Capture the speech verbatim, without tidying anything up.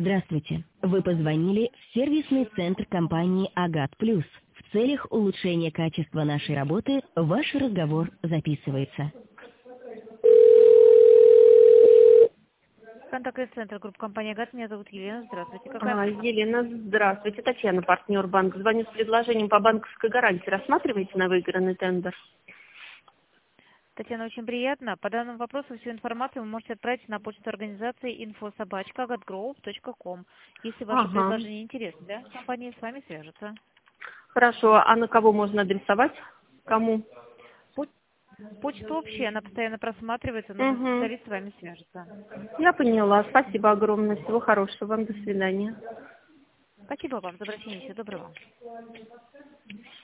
Здравствуйте. Вы позвонили в сервисный центр компании «Агат Плюс». В целях улучшения качества нашей работы ваш разговор записывается. Контакт-центр группы компании «Агат». Меня зовут Елена. Здравствуйте. Какая А, можно? Елена, здравствуйте. Татьяна, партнер банк. Звоню с предложением по банковской гарантии. Рассматриваете на выигранный тендер? Татьяна, очень приятно. По данному вопросу всю информацию вы можете отправить на почту организации инфо собака agatgroup точка ком. Если ваше Ага. предложение интересно для компании, с вами свяжутся. Хорошо. А на кого можно адресовать? Кому? Поч- Почта общая, она постоянно просматривается, нужный Угу. специалист с вами свяжется. Я поняла. Спасибо огромное. Всего хорошего вам. До свидания. Спасибо вам за обращение. Всего доброго.